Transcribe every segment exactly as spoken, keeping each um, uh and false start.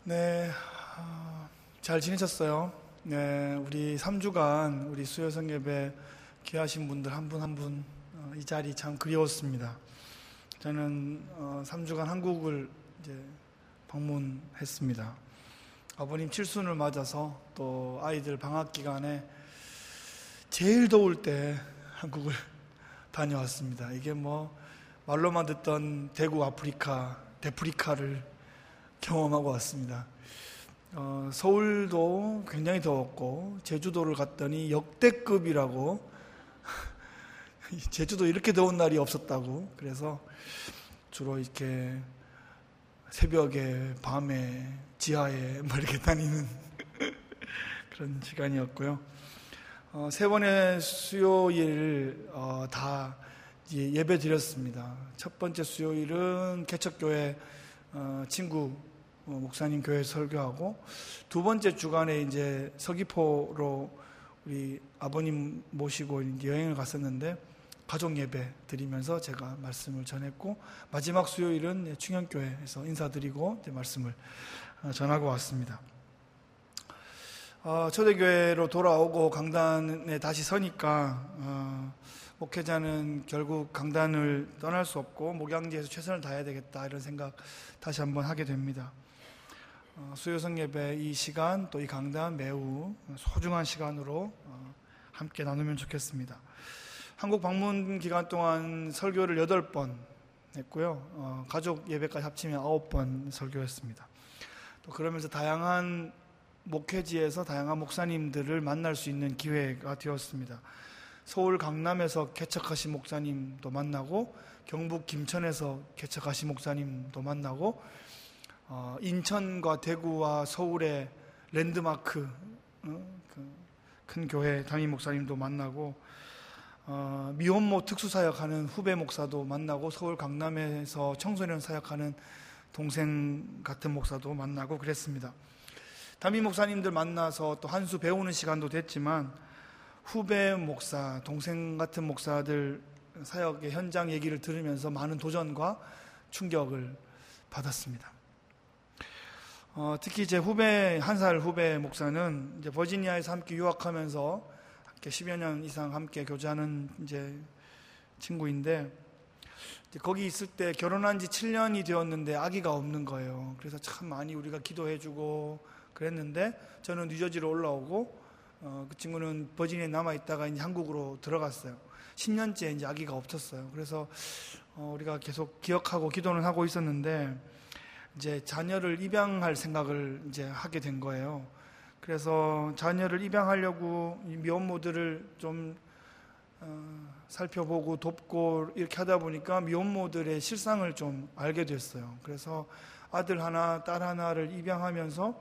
네, 어, 잘 지내셨어요? 네, 우리 삼 주간 우리 수요성 예배 귀하신 분들 한 분 한 분 이 자리 참 그리웠습니다. 저는 어, 삼 주간 한국을 이제 방문했습니다. 아버님 칠순을 맞아서 또 아이들 방학 기간에 제일 더울 때 한국을 다녀왔습니다. 이게 뭐 말로만 듣던 대구 아프리카, 데프리카를 경험하고 왔습니다. 어, 서울도 굉장히 더웠고 제주도를 갔더니 역대급이라고 제주도 이렇게 더운 날이 없었다고. 그래서 주로 이렇게 새벽에 밤에 지하에 뭐 이렇게 다니는 그런 시간이었고요. 어, 세 번의 수요일 어, 다 예배 드렸습니다. 첫 번째 수요일은 개척교회 어, 친구 어, 목사님 교회 설교하고, 두 번째 주간에 이제 서귀포로 우리 아버님 모시고 이제 여행을 갔었는데 가족 예배 드리면서 제가 말씀을 전했고, 마지막 수요일은 충현교회에서 인사드리고 이제 말씀을 전하고 왔습니다. 어, 초대교회로 돌아오고 강단에 다시 서니까 어, 목회자는 결국 강단을 떠날 수 없고 목양지에서 최선을 다해야 되겠다, 이런 생각 다시 한번 하게 됩니다. 어, 수요성 예배 이 시간 또 이 강단 매우 소중한 시간으로 어, 함께 나누면 좋겠습니다. 한국 방문 기간 동안 설교를 여덟 번 했고요. 어, 가족 예배까지 합치면 아홉 번 설교했습니다. 또 그러면서 다양한 목회지에서 다양한 목사님들을 만날 수 있는 기회가 되었습니다. 서울 강남에서 개척하신 목사님도 만나고, 경북 김천에서 개척하신 목사님도 만나고, 어, 인천과 대구와 서울의 랜드마크 어, 그 큰 교회 담임 목사님도 만나고, 어, 미혼모 특수사역하는 후배 목사도 만나고, 서울 강남에서 청소년 사역하는 동생 같은 목사도 만나고 그랬습니다. 담임 목사님들 만나서 또 한 수 배우는 시간도 됐지만, 후배 목사, 동생 같은 목사들 사역의 현장 얘기를 들으면서 많은 도전과 충격을 받았습니다. 어, 특히 제 후배, 한 살 후배 목사는 이제 버지니아에서 함께 유학하면서 함께 십여 년 이상 함께 교제하는 이제 친구인데, 이제 거기 있을 때 결혼한 지 칠 년이 되었는데 아기가 없는 거예요. 그래서 참 많이 우리가 기도해주고 그랬는데, 저는 뉴저지로 올라오고, 어, 그 친구는 버지니아에 남아있다가 이제 한국으로 들어갔어요. 십 년째 이제 아기가 없었어요. 그래서 어, 우리가 계속 기억하고 기도는 하고 있었는데, 이제 자녀를 입양할 생각을 이제 하게 된 거예요. 그래서 자녀를 입양하려고 이 미혼모들을 좀 어, 살펴보고 돕고 이렇게 하다 보니까 미혼모들의 실상을 좀 알게 됐어요. 그래서 아들 하나, 딸 하나를 입양하면서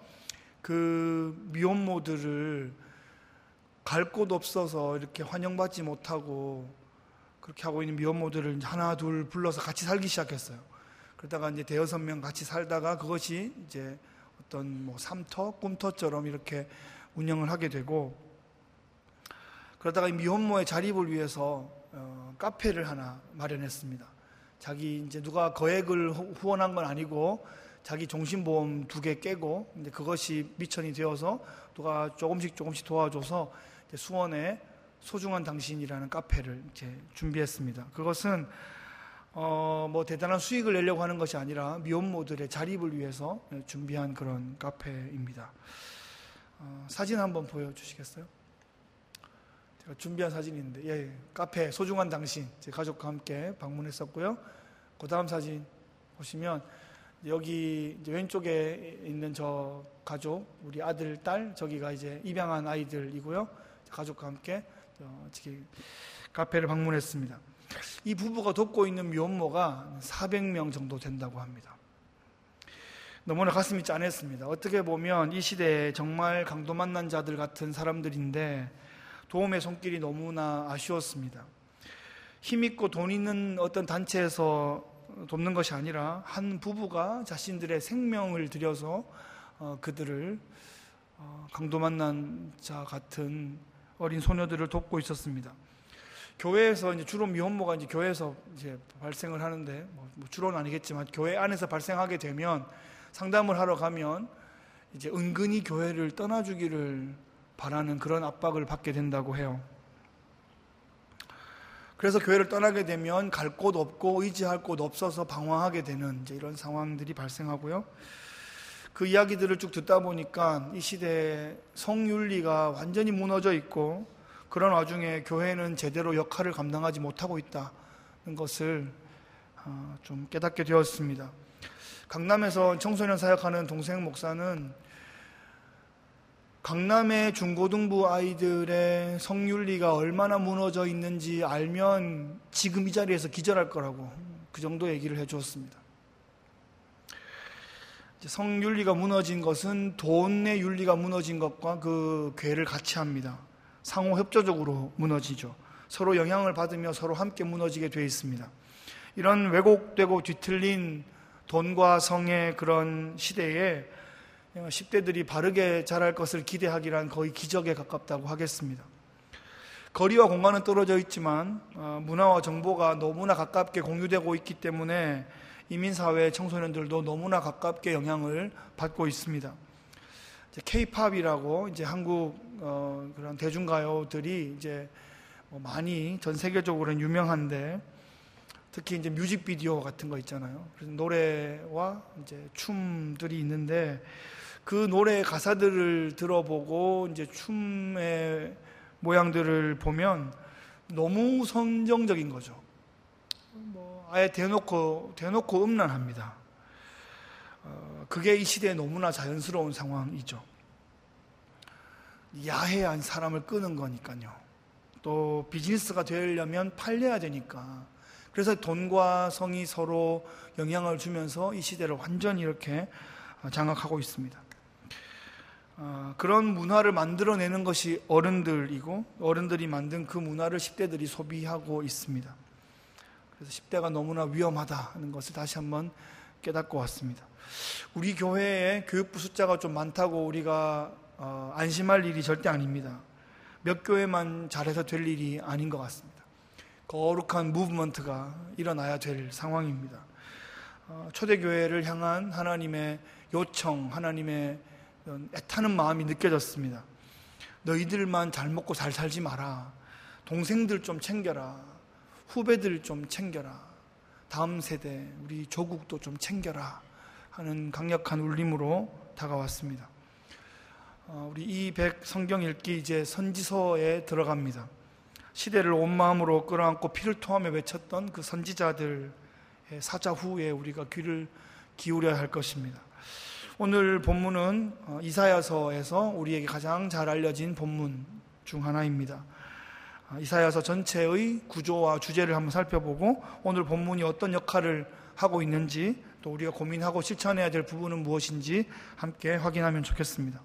그 미혼모들을 갈 곳 없어서 이렇게 환영받지 못하고 그렇게 하고 있는 미혼모들을 하나 둘 불러서 같이 살기 시작했어요. 그러다가 이제 대여섯 명 같이 살다가 그것이 이제 어떤 뭐 삼터, 꿈터처럼 이렇게 운영을 하게 되고, 그러다가 이 미혼모의 자립을 위해서 어, 카페를 하나 마련했습니다. 자기 이제 누가 거액을 후원한 건 아니고 자기 종신보험 두 개 깨고, 근데 그것이 미천이 되어서 누가 조금씩 조금씩 도와줘서 이제 수원에 소중한 당신이라는 카페를 이제 준비했습니다. 그것은 어, 뭐 대단한 수익을 내려고 하는 것이 아니라 미혼모들의 자립을 위해서 준비한 그런 카페입니다. 어, 사진 한번 보여주시겠어요? 제가 준비한 사진인데, 예, 카페 소중한 당신, 제 가족과 함께 방문했었고요. 그 다음 사진 보시면 여기 이제 왼쪽에 있는 저 가족, 우리 아들, 딸, 저기가 이제 입양한 아이들이고요. 가족과 함께 어, 카페를 방문했습니다. 이 부부가 돕고 있는 미혼모가 사백 명 정도 된다고 합니다. 너무나 가슴이 짠했습니다. 어떻게 보면 이 시대에 정말 강도 만난 자들 같은 사람들인데 도움의 손길이 너무나 아쉬웠습니다. 힘있고 돈 있는 어떤 단체에서 돕는 것이 아니라 한 부부가 자신들의 생명을 들여서 어, 그들을 어, 강도 만난 자 같은 어린 소녀들을 돕고 있었습니다. 교회에서 이제 주로 미혼모가 이제 교회에서 이제 발생을 하는데, 뭐 주로는 아니겠지만 교회 안에서 발생하게 되면 상담을 하러 가면 이제 은근히 교회를 떠나주기를 바라는 그런 압박을 받게 된다고 해요. 그래서 교회를 떠나게 되면 갈 곳 없고 의지할 곳 없어서 방황하게 되는 이제 이런 상황들이 발생하고요. 그 이야기들을 쭉 듣다 보니까 이 시대에 성윤리가 완전히 무너져 있고 그런 와중에 교회는 제대로 역할을 감당하지 못하고 있다는 것을 좀 깨닫게 되었습니다. 강남에서 청소년 사역하는 동생 목사는 강남의 중고등부 아이들의 성윤리가 얼마나 무너져 있는지 알면 지금 이 자리에서 기절할 거라고 그 정도 얘기를 해주었습니다. 성윤리가 무너진 것은 돈의 윤리가 무너진 것과 그 괴를 같이 합니다. 상호 협조적으로 무너지죠. 서로 영향을 받으며 서로 함께 무너지게 되어 있습니다. 이런 왜곡되고 뒤틀린 돈과 성의 그런 시대에 십 대들이 바르게 자랄 것을 기대하기란 거의 기적에 가깝다고 하겠습니다. 거리와 공간은 떨어져 있지만 문화와 정보가 너무나 가깝게 공유되고 있기 때문에 이민사회 청소년들도 너무나 가깝게 영향을 받고 있습니다. K-팝이라고 이제 한국 어, 그런 대중가요들이 이제 뭐 많이 전 세계적으로는 유명한데 특히 이제 뮤직비디오 같은 거 있잖아요. 그래서 노래와 이제 춤들이 있는데 그 노래 가사들을 들어보고 이제 춤의 모양들을 보면 너무 선정적인 거죠. 뭐 아예 대놓고 대놓고 음란합니다. 어, 그게 이 시대에 너무나 자연스러운 상황이죠. 야해한 사람을 끄는 거니까요. 또 비즈니스가 되려면 팔려야 되니까. 그래서 돈과 성이 서로 영향을 주면서 이 시대를 완전히 이렇게 장악하고 있습니다. 어, 그런 문화를 만들어내는 것이 어른들이고 어른들이 만든 그 문화를 십 대들이 소비하고 있습니다. 그래서 십 대가 너무나 위험하다는 것을 다시 한번 깨닫고 왔습니다. 우리 교회에 교육부 숫자가 좀 많다고 우리가 어, 안심할 일이 절대 아닙니다. 몇 교회만 잘해서 될 일이 아닌 것 같습니다. 거룩한 무브먼트가 일어나야 될 상황입니다. 어, 초대교회를 향한 하나님의 요청, 하나님의 애타는 마음이 느껴졌습니다. 너희들만 잘 먹고 잘 살지 마라. 동생들 좀 챙겨라. 후배들 좀 챙겨라. 다음 세대, 우리 조국도 좀 챙겨라 하는 강력한 울림으로 다가왔습니다. 어, 우리 이백 성경 읽기 이제 선지서에 들어갑니다. 시대를 온 마음으로 끌어안고 피를 토하며 외쳤던 그 선지자들의 사자 후에 우리가 귀를 기울여야 할 것입니다. 오늘 본문은 이사야서에서 우리에게 가장 잘 알려진 본문 중 하나입니다. 이사야서 전체의 구조와 주제를 한번 살펴보고 오늘 본문이 어떤 역할을 하고 있는지 또 우리가 고민하고 실천해야 될 부분은 무엇인지 함께 확인하면 좋겠습니다.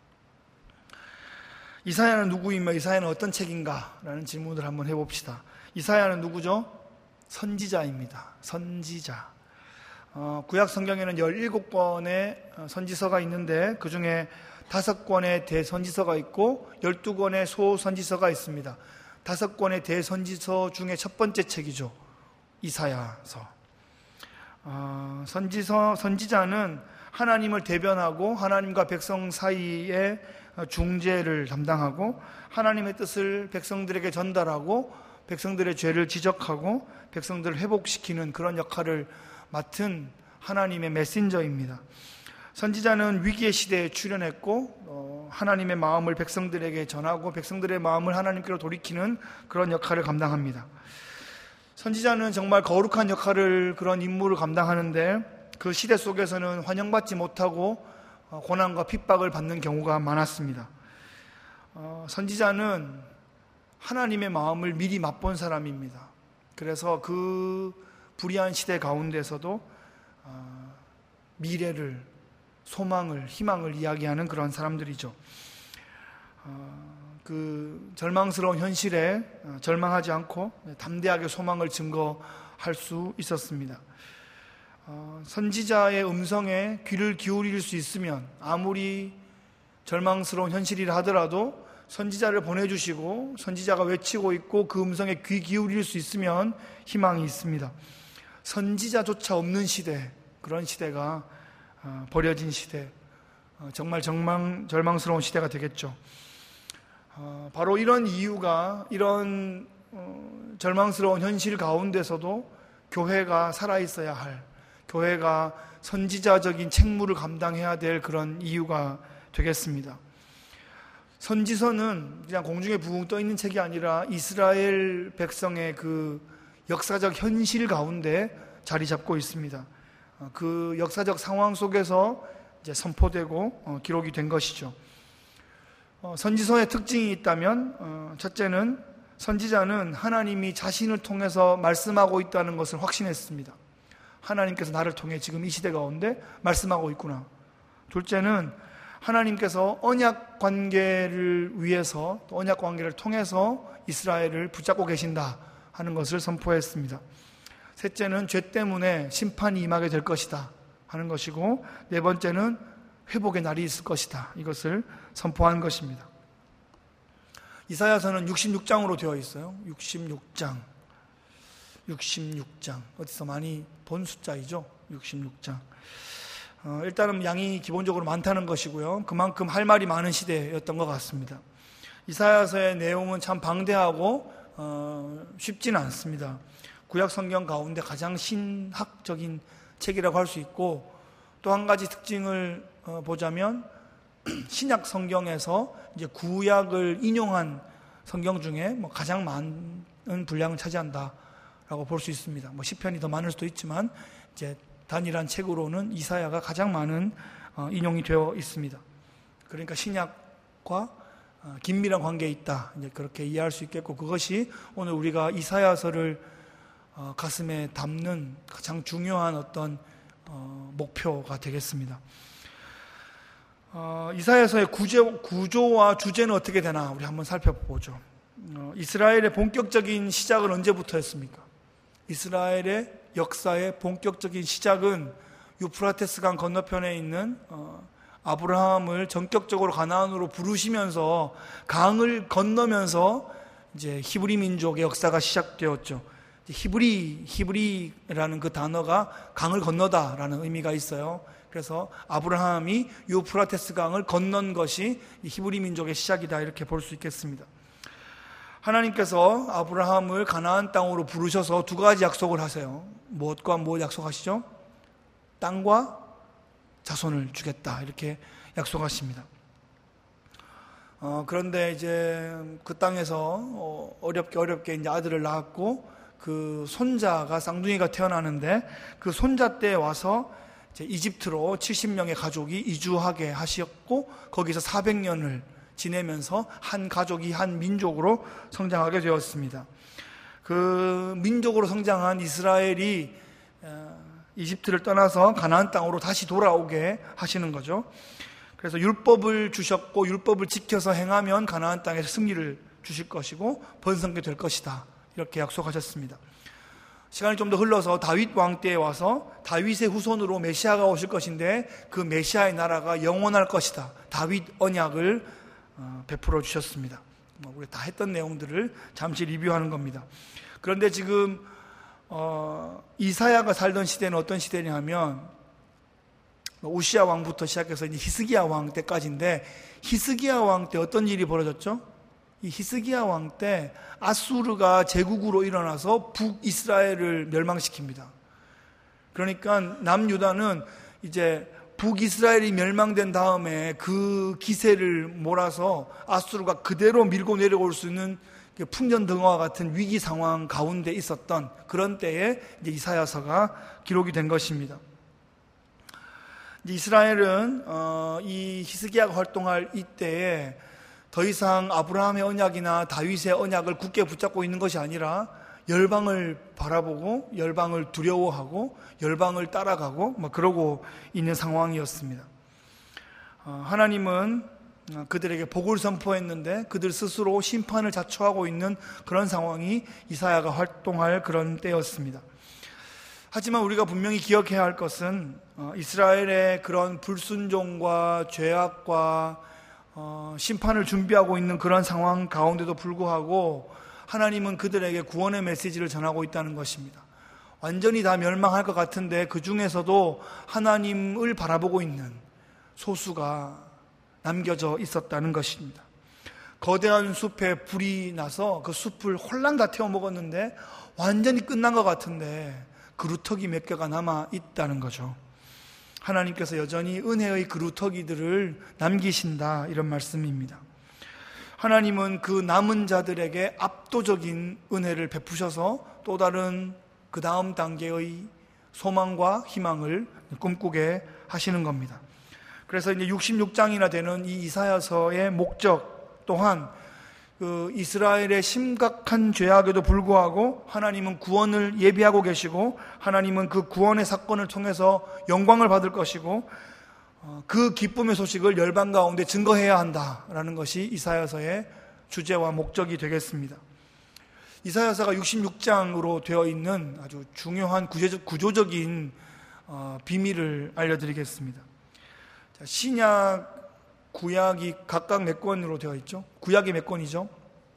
이사야는 누구이며 이사야는 어떤 책인가? 라는 질문을 한번 해봅시다. 이사야는 누구죠? 선지자입니다. 선지자. 어, 구약 성경에는 열일곱 권의 선지서가 있는데 그 중에 다섯 권의 대선지서가 있고 열두 권의 소선지서가 있습니다. 다섯 권의 대선지서 중에 첫 번째 책이죠. 이사야서. 어, 선지서, 선지자는 하나님을 대변하고 하나님과 백성 사이에 중재를 담당하고 하나님의 뜻을 백성들에게 전달하고 백성들의 죄를 지적하고 백성들을 회복시키는 그런 역할을 맡은 하나님의 메신저입니다. 선지자는 위기의 시대에 출현했고 어, 하나님의 마음을 백성들에게 전하고 백성들의 마음을 하나님께로 돌이키는 그런 역할을 감당합니다. 선지자는 정말 거룩한 역할을 그런 임무를 감당하는데 그 시대 속에서는 환영받지 못하고 어, 고난과 핍박을 받는 경우가 많았습니다. 어, 선지자는 하나님의 마음을 미리 맛본 사람입니다. 그래서 그 불의한 시대 가운데서도 어, 미래를, 소망을, 희망을 이야기하는 그런 사람들이죠. 어, 그 절망스러운 현실에 어, 절망하지 않고 담대하게 소망을 증거할 수 있었습니다. 어, 선지자의 음성에 귀를 기울일 수 있으면 아무리 절망스러운 현실이라 하더라도 선지자를 보내주시고 선지자가 외치고 있고 그 음성에 귀 기울일 수 있으면 희망이 있습니다. 선지자조차 없는 시대, 그런 시대가 버려진 시대, 정말 절망, 절망스러운 시대가 되겠죠. 바로 이런 이유가, 이런 절망스러운 현실 가운데서도 교회가 살아있어야 할, 교회가 선지자적인 책무를 감당해야 될 그런 이유가 되겠습니다. 선지서는 그냥 공중에 붕 떠 있는 책이 아니라 이스라엘 백성의 그 역사적 현실 가운데 자리 잡고 있습니다. 그 역사적 상황 속에서 이제 선포되고 어, 기록이 된 것이죠. 어, 선지서의 특징이 있다면 어, 첫째는 선지자는 하나님이 자신을 통해서 말씀하고 있다는 것을 확신했습니다. 하나님께서 나를 통해 지금 이 시대 가운데 말씀하고 있구나. 둘째는 하나님께서 언약 관계를 위해서, 또 언약 관계를 통해서 이스라엘을 붙잡고 계신다 하는 것을 선포했습니다. 셋째는 죄 때문에 심판이 임하게 될 것이다 하는 것이고, 네 번째는 회복의 날이 있을 것이다, 이것을 선포한 것입니다. 이사야서는 육십육 장으로 되어 있어요. 육십육 장 육십육 장 어디서 많이 본 숫자이죠. 육십육 장. 어, 일단은 양이 기본적으로 많다는 것이고요, 그만큼 할 말이 많은 시대였던 것 같습니다. 이사야서의 내용은 참 방대하고 어, 쉽지는 않습니다. 구약 성경 가운데 가장 신학적인 책이라고 할 수 있고, 또 한 가지 특징을 어, 보자면 신약 성경에서 이제 구약을 인용한 성경 중에 뭐 가장 많은 분량을 차지한다라고 볼 수 있습니다. 뭐 시편이 더 많을 수도 있지만 이제 단일한 책으로는 이사야가 가장 많은 어, 인용이 되어 있습니다. 그러니까 신약과 어, 긴밀한 관계에 있다, 이제 그렇게 이해할 수 있겠고, 그것이 오늘 우리가 이사야서를 어, 가슴에 담는 가장 중요한 어떤 어, 목표가 되겠습니다. 어, 이사야서의 구조, 구조와 주제는 어떻게 되나 우리 한번 살펴보죠. 어, 이스라엘의 본격적인 시작은 언제부터였습니까? 이스라엘의 역사의 본격적인 시작은 유프라테스 강 건너편에 있는 어, 아브라함을 전격적으로 가나안으로 부르시면서 강을 건너면서 이제 히브리 민족의 역사가 시작되었죠. 히브리, 히브리라는 그 단어가 강을 건너다라는 의미가 있어요. 그래서 아브라함이 유프라테스 강을 건넌 것이 히브리 민족의 시작이다, 이렇게 볼 수 있겠습니다. 하나님께서 아브라함을 가나안 땅으로 부르셔서 두 가지 약속을 하세요. 무엇과 무엇 약속하시죠? 땅과 자손을 주겠다, 이렇게 약속하십니다. 어, 그런데 이제 그 땅에서 어, 어렵게 어렵게 이제 아들을 낳았고, 그 손자가 쌍둥이가 태어나는데 그 손자 때 와서 이제 이집트로 칠십 명의 가족이 이주하게 하셨고, 거기서 사백 년을 지내면서 한 가족이 한 민족으로 성장하게 되었습니다. 그 민족으로 성장한 이스라엘이 이집트를 떠나서 가나안 땅으로 다시 돌아오게 하시는 거죠. 그래서 율법을 주셨고, 율법을 지켜서 행하면 가나안 땅에서 승리를 주실 것이고 번성게 될 것이다, 이렇게 약속하셨습니다. 시간이 좀 더 흘러서 다윗 왕 때에 와서 다윗의 후손으로 메시아가 오실 것인데, 그 메시아의 나라가 영원할 것이다, 다윗 언약을 베풀어 주셨습니다. 우리 다 했던 내용들을 잠시 리뷰하는 겁니다. 그런데 지금 어, 이사야가 살던 시대는 어떤 시대냐면 우시야 왕부터 시작해서 이제 히스기야 왕 때까지인데, 히스기야 왕 때 어떤 일이 벌어졌죠? 이 히스기야 왕 때 아수르가 제국으로 일어나서 북이스라엘을 멸망시킵니다. 그러니까 남유다는 이제 북이스라엘이 멸망된 다음에 그 기세를 몰아서 아수르가 그대로 밀고 내려올 수 있는 풍년등화와 같은 위기 상황 가운데 있었던 그런 때에 이제 이사야서가 기록이 된 것입니다. 이제 이스라엘은 어, 이 히스기야가 활동할 이때에 더 이상 아브라함의 언약이나 다윗의 언약을 굳게 붙잡고 있는 것이 아니라 열방을 바라보고 열방을 두려워하고 열방을 따라가고 뭐 그러고 있는 상황이었습니다. 어, 하나님은 그들에게 복을 선포했는데 그들 스스로 심판을 자초하고 있는 그런 상황이 이사야가 활동할 그런 때였습니다. 하지만 우리가 분명히 기억해야 할 것은 어, 이스라엘의 그런 불순종과 죄악과 어, 심판을 준비하고 있는 그런 상황 가운데도 불구하고 하나님은 그들에게 구원의 메시지를 전하고 있다는 것입니다. 완전히 다 멸망할 것 같은데 그 중에서도 하나님을 바라보고 있는, 소수가 남겨져 있었다는 것입니다. 거대한 숲에 불이 나서 그 숲을 홀랑 다 태워 먹었는데 완전히 끝난 것 같은데 그루터기 몇 개가 남아 있다는 거죠. 하나님께서 여전히 은혜의 그루터기들을 남기신다, 이런 말씀입니다. 하나님은 그 남은 자들에게 압도적인 은혜를 베푸셔서 또 다른 그 다음 단계의 소망과 희망을 꿈꾸게 하시는 겁니다. 그래서 이제 육십육 장이나 되는 이 이사야서의 목적 또한 그 이스라엘의 심각한 죄악에도 불구하고 하나님은 구원을 예비하고 계시고 하나님은 그 구원의 사건을 통해서 영광을 받을 것이고 그 기쁨의 소식을 열방 가운데 증거해야 한다라는 것이 이사야서의 주제와 목적이 되겠습니다. 이사야서가 육십육 장으로 되어 있는 아주 중요한 구조적, 구조적인 어, 비밀을 알려드리겠습니다. 자, 신약, 구약이 각각 몇 권으로 되어 있죠? 구약이 몇 권이죠?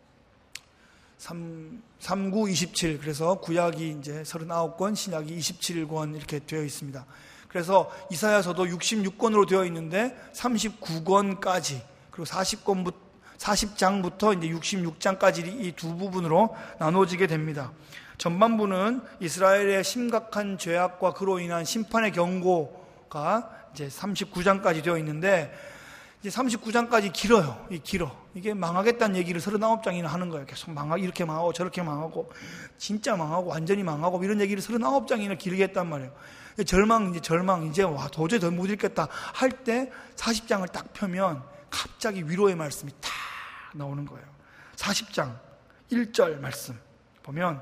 삼, 삼, 구, 이십칠. 그래서 구약이 이제 삼십구 권, 신약이 이십칠 권 이렇게 되어 있습니다. 그래서 이사야서도 육십육 권으로 되어 있는데 삼십구 권까지, 그리고 사십 권부터 사십 장부터 이제 육십육 장까지 이 두 부분으로 나눠지게 됩니다. 전반부는 이스라엘의 심각한 죄악과 그로 인한 심판의 경고가 이제 삼십구 장까지 되어 있는데, 이제 삼십구 장까지 길어요. 이 길어. 이게 망하겠다는 얘기를 삼십구 장이나 하는 거예요. 계속 망하고, 이렇게 망하고, 저렇게 망하고, 진짜 망하고, 완전히 망하고, 이런 얘기를 삼십구 장이나 길게 했단 말이에요. 절망, 이제 절망, 이제 와, 도저히 더 못 읽겠다 할 때 사십 장을 딱 펴면 갑자기 위로의 말씀이 탁 나오는 거예요. 사십 장 일 절 말씀 보면,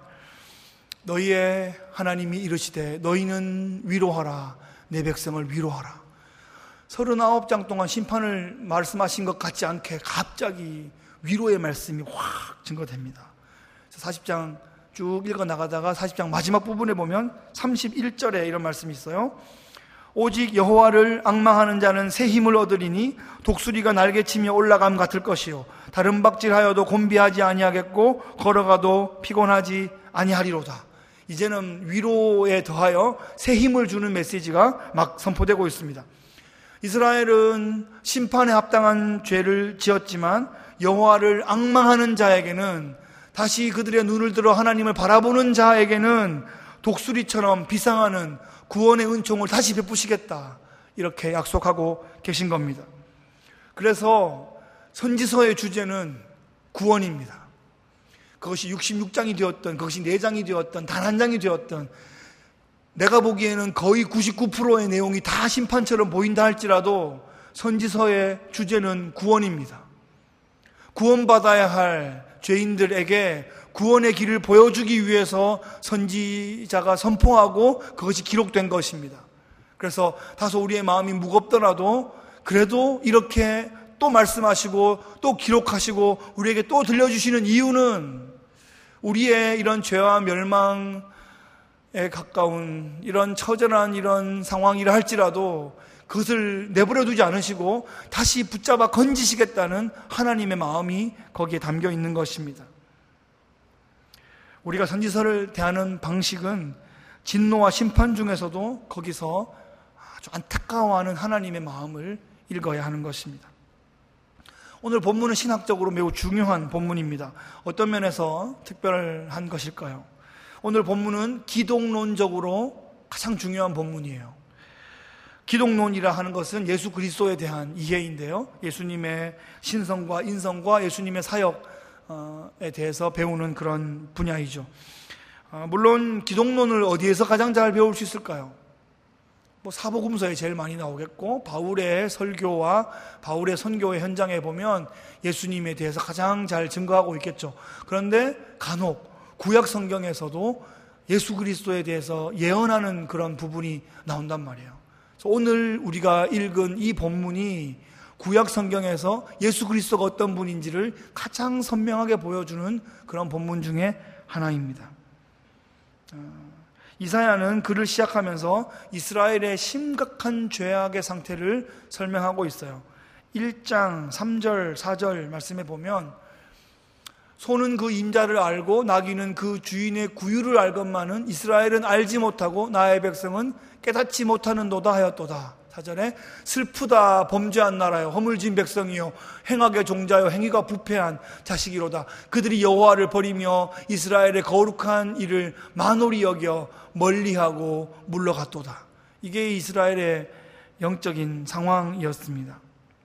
너희의 하나님이 이르시되 너희는 위로하라, 내 백성을 위로하라. 삼십구 장 동안 심판을 말씀하신 것 같지 않게 갑자기 위로의 말씀이 확 증거됩니다. 사십 장 쭉 읽어 나가다가 사십 장 마지막 부분에 보면 삼십일 절에 이런 말씀이 있어요. 오직 여호와를 앙망하는 자는 새 힘을 얻으리니 독수리가 날개치며 올라감 같을 것이요 다른 박질하여도 곤비하지 아니하겠고 걸어가도 피곤하지 아니하리로다. 이제는 위로에 더하여 새 힘을 주는 메시지가 막 선포되고 있습니다. 이스라엘은 심판에 합당한 죄를 지었지만 여호와를 앙망하는 자에게는, 다시 그들의 눈을 들어 하나님을 바라보는 자에게는 독수리처럼 비상하는 구원의 은총을 다시 베푸시겠다, 이렇게 약속하고 계신 겁니다. 그래서 선지서의 주제는 구원입니다. 그것이 육십육 장이 되었던, 그것이 네 장이 되었던, 단 한 장이 되었던, 내가 보기에는 거의 구십구 퍼센트의 내용이 다 심판처럼 보인다 할지라도 선지서의 주제는 구원입니다. 구원받아야 할 죄인들에게 구원의 길을 보여주기 위해서 선지자가 선포하고 그것이 기록된 것입니다. 그래서 다소 우리의 마음이 무겁더라도 그래도 이렇게 또 말씀하시고 또 기록하시고 우리에게 또 들려주시는 이유는 우리의 이런 죄와 멸망에 가까운 이런 처절한 이런 상황이라 할지라도 그것을 내버려 두지 않으시고 다시 붙잡아 건지시겠다는 하나님의 마음이 거기에 담겨 있는 것입니다. 우리가 선지서를 대하는 방식은 진노와 심판 중에서도 거기서 아주 안타까워하는 하나님의 마음을 읽어야 하는 것입니다. 오늘 본문은 신학적으로 매우 중요한 본문입니다. 어떤 면에서 특별한 것일까요? 오늘 본문은 기독론적으로 가장 중요한 본문이에요. 기독론이라 하는 것은 예수 그리스도에 대한 이해인데요, 예수님의 신성과 인성과 예수님의 사역에 대해서 배우는 그런 분야이죠. 물론 기독론을 어디에서 가장 잘 배울 수 있을까요? 뭐 사복음서에 제일 많이 나오겠고, 바울의 설교와 바울의 선교의 현장에 보면 예수님에 대해서 가장 잘 증거하고 있겠죠. 그런데 간혹 구약 성경에서도 예수 그리스도에 대해서 예언하는 그런 부분이 나온단 말이에요. 오늘 우리가 읽은 이 본문이 구약 성경에서 예수 그리스도가 어떤 분인지를 가장 선명하게 보여주는 그런 본문 중에 하나입니다. 이사야는 글을 시작하면서 이스라엘의 심각한 죄악의 상태를 설명하고 있어요. 일 장 삼 절 사 절 말씀에 보면, 소는 그 임자를 알고 나귀는 그 주인의 구유를 알건만은 이스라엘은 알지 못하고 나의 백성은 깨닫지 못하는도다 하였도다. 사절에 슬프다 범죄한 나라여 허물진 백성이요 행악의 종자요 행위가 부패한 자식이로다. 그들이 여호와를 버리며 이스라엘의 거룩한 일을 만홀히 여겨 멀리하고 물러갔도다. 이게 이스라엘의 영적인 상황이었습니다.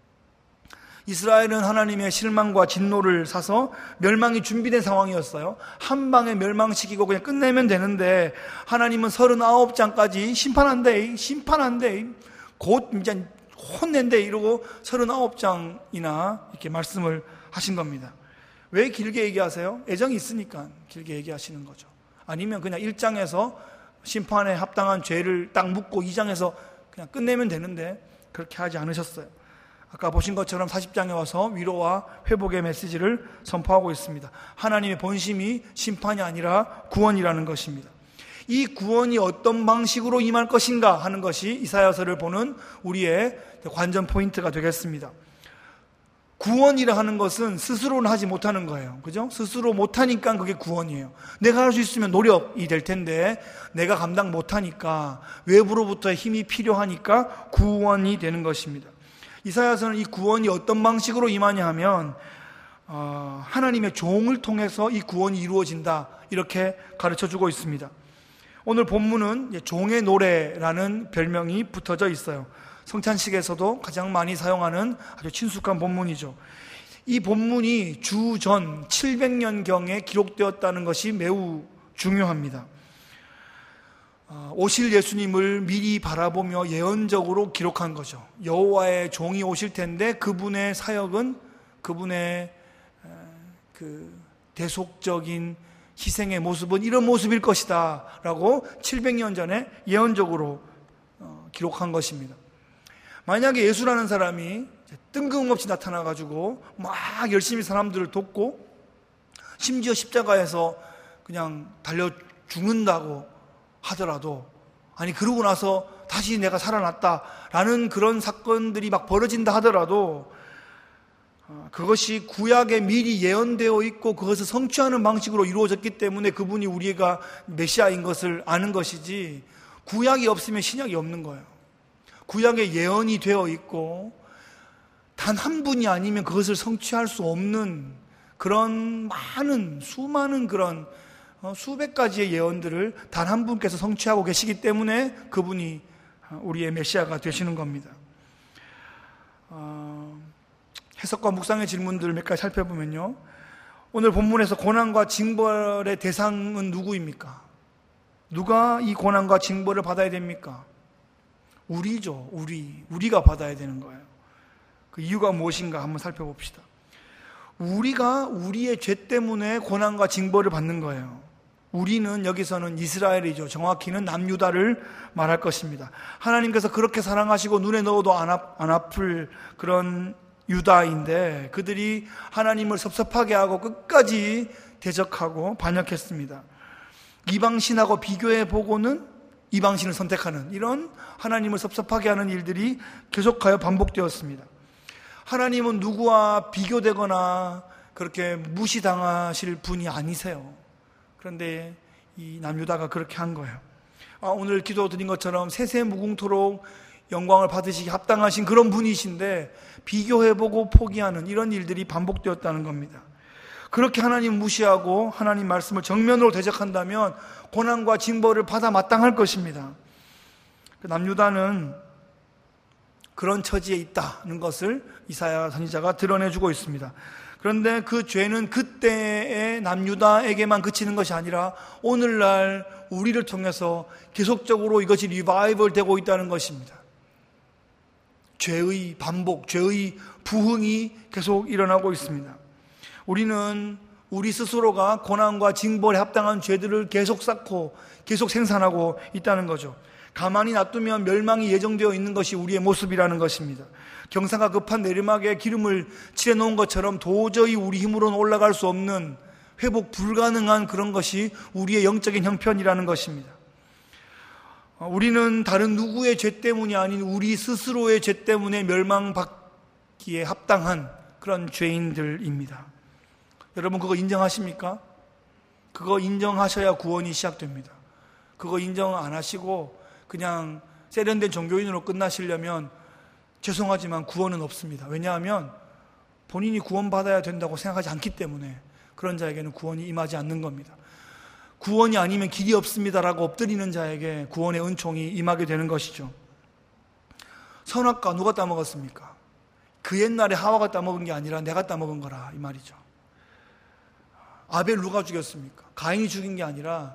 이스라엘은 하나님의 실망과 진노를 사서 멸망이 준비된 상황이었어요. 한 방에 멸망시키고 그냥 끝내면 되는데 하나님은 서른아홉 장까지 심판한대, 심판한대, 곧 이제 혼낸대 이러고 서른아홉 장이나 이렇게 말씀을 하신 겁니다. 왜 길게 얘기하세요? 애정이 있으니까 길게 얘기하시는 거죠. 아니면 그냥 일 장에서 심판에 합당한 죄를 딱 묻고 이 장에서 그냥 끝내면 되는데 그렇게 하지 않으셨어요. 아까 보신 것처럼 사십 장에 와서 위로와 회복의 메시지를 선포하고 있습니다. 하나님의 본심이 심판이 아니라 구원이라는 것입니다. 이 구원이 어떤 방식으로 임할 것인가 하는 것이 이사야서를 보는 우리의 관전 포인트가 되겠습니다. 구원이라 하는 것은 스스로는 하지 못하는 거예요. 그죠? 스스로 못하니까 그게 구원이에요. 내가 할 수 있으면 노력이 될 텐데 내가 감당 못하니까 외부로부터의 힘이 필요하니까 구원이 되는 것입니다. 이사야서는 이 구원이 어떤 방식으로 임하냐 하면 어, 하나님의 종을 통해서 이 구원이 이루어진다 이렇게 가르쳐주고 있습니다. 오늘 본문은 종의 노래라는 별명이 붙어져 있어요. 성찬식에서도 가장 많이 사용하는 아주 친숙한 본문이죠. 이 본문이 주전 칠백 년경에 기록되었다는 것이 매우 중요합니다. 오실 예수님을 미리 바라보며 예언적으로 기록한 거죠. 여호와의 종이 오실 텐데 그분의 사역은 그분의 그 대속적인 희생의 모습은 이런 모습일 것이다 라고 칠백 년 전에 예언적으로 기록한 것입니다. 만약에 예수라는 사람이 뜬금없이 나타나가지고 막 열심히 사람들을 돕고 심지어 십자가에서 그냥 달려 죽는다고 하더라도, 아니 그러고 나서 다시 내가 살아났다라는 그런 사건들이 막 벌어진다 하더라도 그것이 구약에 미리 예언되어 있고 그것을 성취하는 방식으로 이루어졌기 때문에 그분이 우리가 메시아인 것을 아는 것이지, 구약이 없으면 신약이 없는 거예요. 구약에 예언이 되어 있고 단 한 분이 아니면 그것을 성취할 수 없는 그런 많은 수많은 그런 수백 가지의 예언들을 단 한 분께서 성취하고 계시기 때문에 그분이 우리의 메시아가 되시는 겁니다. 어, 해석과 묵상의 질문들을 몇 가지 살펴보면요, 오늘 본문에서 고난과 징벌의 대상은 누구입니까? 누가 이 고난과 징벌을 받아야 됩니까? 우리죠. 우리 우리가 받아야 되는 거예요. 그 이유가 무엇인가 한번 살펴봅시다. 우리가 우리의 죄 때문에 고난과 징벌을 받는 거예요. 우리는 여기서는 이스라엘이죠. 정확히는 남유다를 말할 것입니다. 하나님께서 그렇게 사랑하시고 눈에 넣어도 안, 아, 안 아플 그런 유다인데 그들이 하나님을 섭섭하게 하고 끝까지 대적하고 반역했습니다. 이방신하고 비교해보고는 이방신을 선택하는 이런 하나님을 섭섭하게 하는 일들이 계속하여 반복되었습니다. 하나님은 누구와 비교되거나 그렇게 무시당하실 분이 아니세요. 그런데 이 남유다가 그렇게 한 거예요. 아, 오늘 기도 드린 것처럼 세세무궁토록 영광을 받으시기 합당하신 그런 분이신데 비교해보고 포기하는 이런 일들이 반복되었다는 겁니다. 그렇게 하나님 무시하고 하나님 말씀을 정면으로 대적한다면 고난과 징벌을 받아 마땅할 것입니다. 남유다는 그런 처지에 있다는 것을 이사야 선지자가 드러내주고 있습니다. 그런데 그 죄는 그때의 남유다에게만 그치는 것이 아니라 오늘날 우리를 통해서 계속적으로 이것이 리바이벌 되고 있다는 것입니다. 죄의 반복, 죄의 부흥이 계속 일어나고 있습니다. 우리는 우리 스스로가 고난과 징벌에 합당한 죄들을 계속 쌓고 계속 생산하고 있다는 거죠. 가만히 놔두면 멸망이 예정되어 있는 것이 우리의 모습이라는 것입니다. 경사가 급한 내리막에 기름을 칠해놓은 것처럼 도저히 우리 힘으로는 올라갈 수 없는 회복 불가능한 그런 것이 우리의 영적인 형편이라는 것입니다. 우리는 다른 누구의 죄 때문이 아닌 우리 스스로의 죄 때문에 멸망받기에 합당한 그런 죄인들입니다. 여러분 그거 인정하십니까? 그거 인정하셔야 구원이 시작됩니다. 그거 인정 안 하시고 그냥 세련된 종교인으로 끝나시려면 죄송하지만 구원은 없습니다. 왜냐하면 본인이 구원받아야 된다고 생각하지 않기 때문에 그런 자에게는 구원이 임하지 않는 겁니다. 구원이 아니면 길이 없습니다라고 엎드리는 자에게 구원의 은총이 임하게 되는 것이죠. 선악과 누가 따먹었습니까? 그 옛날에 하와가 따먹은 게 아니라 내가 따먹은 거라 이 말이죠. 아벨 누가 죽였습니까? 가인이 죽인 게 아니라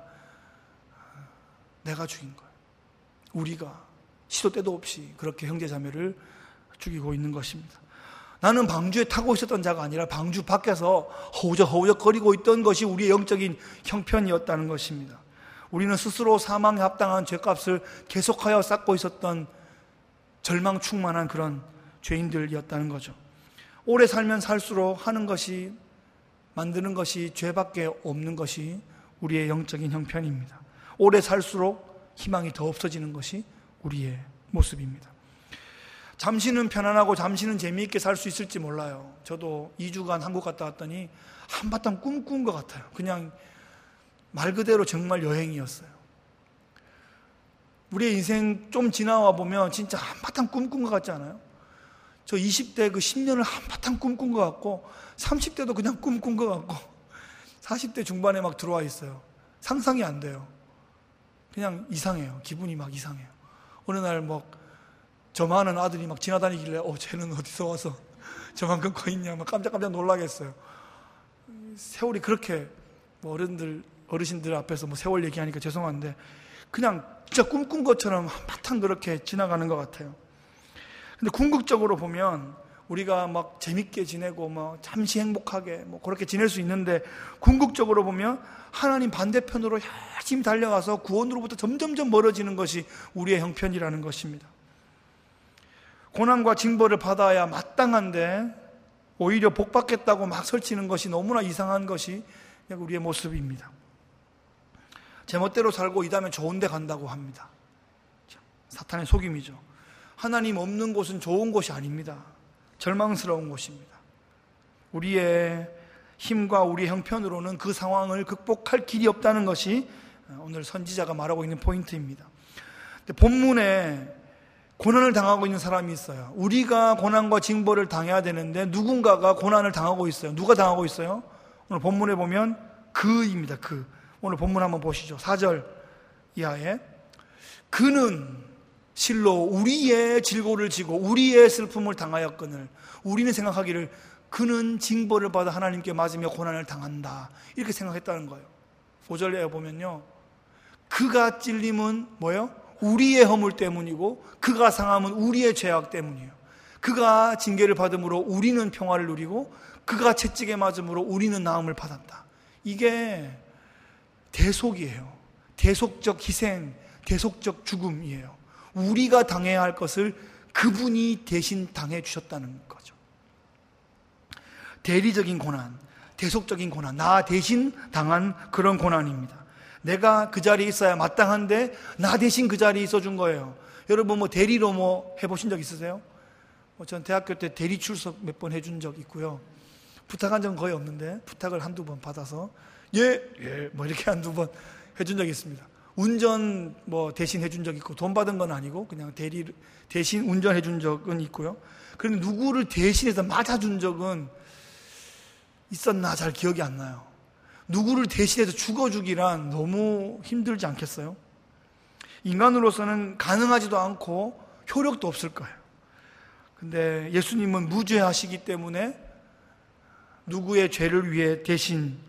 내가 죽인 거예요. 우리가 시도 때도 없이 그렇게 형제자매를 죽이고 있는 것입니다. 나는 방주에 타고 있었던 자가 아니라 방주 밖에서 허우적허우적 거리고 있던 것이 우리의 영적인 형편이었다는 것입니다. 우리는 스스로 사망에 합당한 죄값을 계속하여 쌓고 있었던 절망 충만한 그런 죄인들이었다는 거죠. 오래 살면 살수록 하는 것이, 만드는 것이 죄밖에 없는 것이 우리의 영적인 형편입니다. 오래 살수록 희망이 더 없어지는 것이 우리의 모습입니다. 잠시는 편안하고 잠시는 재미있게 살 수 있을지 몰라요. 저도 이 주간 한국 갔다 왔더니 한바탕 꿈꾼 것 같아요. 그냥 말 그대로 정말 여행이었어요. 우리의 인생 좀 지나와 보면 진짜 한바탕 꿈꾼 것 같지 않아요? 저 이십 대 그 십 년을 한바탕 꿈꾼 것 같고 삼십 대도 그냥 꿈꾼 것 같고 사십 대 중반에 막 들어와 있어요. 상상이 안 돼요. 그냥 이상해요. 기분이 막 이상해요. 어느 날 막 저만한 아들이 막 지나다니길래 어 쟤는 어디서 와서 저만큼 커 있냐 막 깜짝깜짝 놀라겠어요. 세월이 그렇게 뭐 어른들 어르신들 앞에서 뭐 세월 얘기하니까 죄송한데 그냥 진짜 꿈꾼 것처럼 한바탕 그렇게 지나가는 것 같아요. 근데 궁극적으로 보면 우리가 막 재밌게 지내고 뭐 잠시 행복하게 뭐 그렇게 지낼 수 있는데 궁극적으로 보면 하나님 반대편으로 열심히 달려가서 구원으로부터 점점점 멀어지는 것이 우리의 형편이라는 것입니다. 고난과 징벌을 받아야 마땅한데 오히려 복받겠다고 막 설치는 것이 너무나 이상한 것이 우리의 모습입니다. 제멋대로 살고 이 다음에 좋은 데 간다고 합니다. 사탄의 속임이죠. 하나님 없는 곳은 좋은 곳이 아닙니다. 절망스러운 곳입니다. 우리의 힘과 우리의 형편으로는 그 상황을 극복할 길이 없다는 것이 오늘 선지자가 말하고 있는 포인트입니다. 근데 본문에 고난을 당하고 있는 사람이 있어요. 우리가 고난과 징벌을 당해야 되는데 누군가가 고난을 당하고 있어요. 누가 당하고 있어요? 오늘 본문에 보면 그입니다. 그. 오늘 본문 한번 보시죠. 사 절 이하에 그는 실로 우리의 질고를 지고 우리의 슬픔을 당하였거늘 우리는 생각하기를 그는 징벌을 받아 하나님께 맞으며 고난을 당한다 이렇게 생각했다는 거예요. 오 절에 보면요 그가 찔림은 뭐예요? 우리의 허물 때문이고 그가 상함은 우리의 죄악 때문이에요. 그가 징계를 받음으로 우리는 평화를 누리고 그가 채찍에 맞음으로 우리는 나음을 받았다. 이게 대속이에요. 대속적 희생, 대속적 죽음이에요. 우리가 당해야 할 것을 그분이 대신 당해 주셨다는 거죠. 대리적인 고난, 대속적인 고난, 나 대신 당한 그런 고난입니다. 내가 그 자리에 있어야 마땅한데 나 대신 그 자리에 있어준 거예요. 여러분 뭐 대리로 뭐 해보신 적 있으세요? 뭐 전 대학교 때 대리 출석 몇 번 해준 적 있고요. 부탁한 적은 거의 없는데 부탁을 한두 번 받아서 예, 예, 뭐 이렇게 한두 번 해준 적이 있습니다. 운전 뭐 대신 해준 적 있고 돈 받은 건 아니고 그냥 대리 대신 운전해 준 적은 있고요. 그런데 누구를 대신해서 맞아준 적은 있었나 잘 기억이 안 나요. 누구를 대신해서 죽어주기란 너무 힘들지 않겠어요? 인간으로서는 가능하지도 않고 효력도 없을 거예요. 근데 예수님은 무죄하시기 때문에 누구의 죄를 위해 대신